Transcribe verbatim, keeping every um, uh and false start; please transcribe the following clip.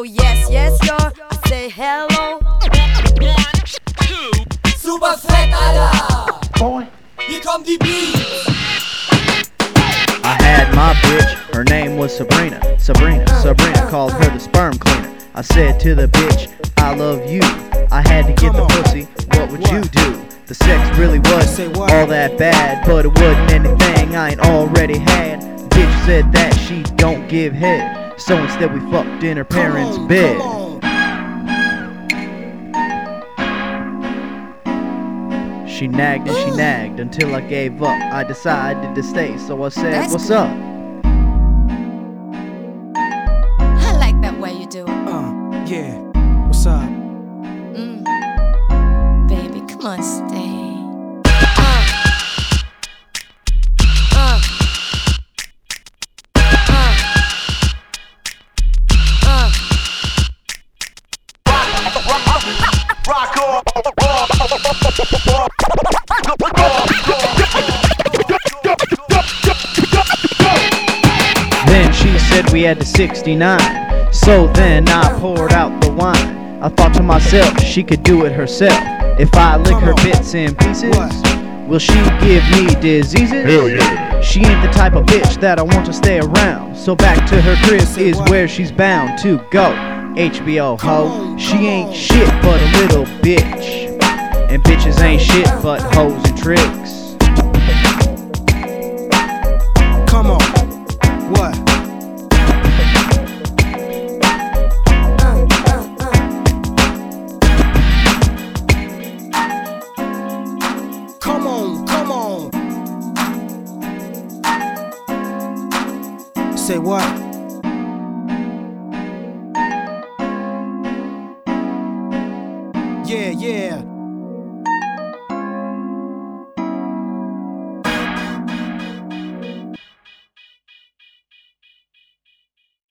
Oh yes, yes, yo, I say hello. One, two. Super fett, Alter! Boy. Hier kommt die Beats! I had my bitch, her name was Sabrina. Sabrina, Sabrina called her the sperm cleaner. I said to the bitch, I love you. I had to get the pussy, what would you do? The sex really wasn't all that bad, but it wasn't anything I ain't already had. Bitch said that she don't give head, so instead we fucked in her parents' bed. She nagged and she nagged until I gave up. I decided to stay, so I said, That's what's good. up? I like that way you do it. Uh, yeah. What's up? Mm. Baby, come on, stay. Uh. Uh. Uh. Uh. Rock on. Then she said we had to sixty-nine. So then I poured out the wine. I thought to myself, she could do it herself. If I lick her bits in pieces, will she give me diseases? Hell yeah. She ain't the type of bitch that I want to stay around. So back to her crib is where she's bound to go. H B O ho, she ain't shit but a little bitch. And bitches ain't shit but hoes and tricks. Come on. What? Come on, come on. Say what? Yeah, yeah.